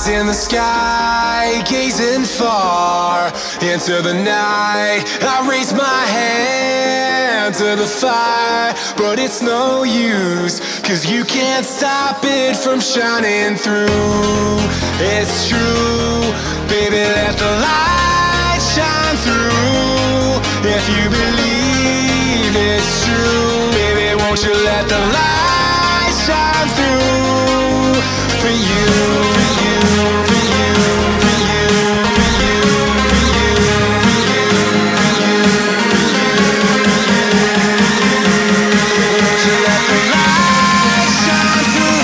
In the sky, gazing far into the night, I raise my hand to the fire, but it's no use, 'cause you can't stop it from shining through. It's true, baby, let the light shine through. If you believe it's true, baby, won't you let the light shine through for you, for you, for you, for you, for you, for you, for you, for you, won't you let the light shine through?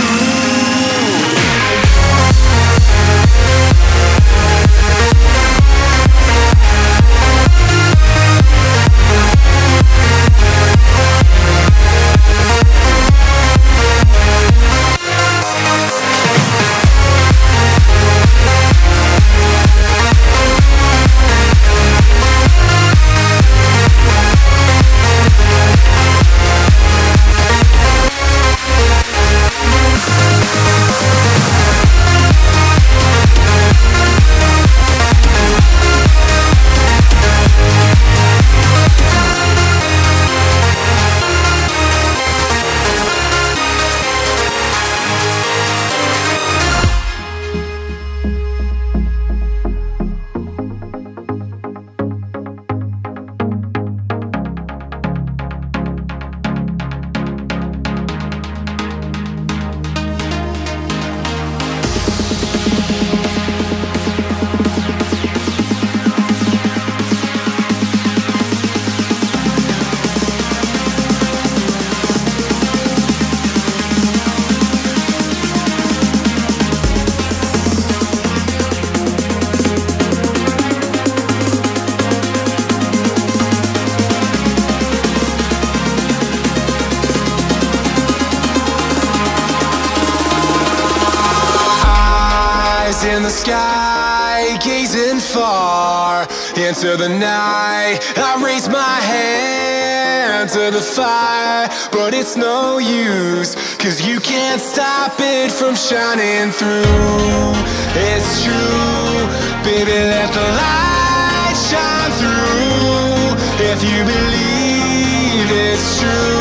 In the sky, gazing far into the night, I raise my hand to the fire, but it's no use, 'cause you can't stop it from shining through. It's true, baby, let the light shine through. If you believe it's true,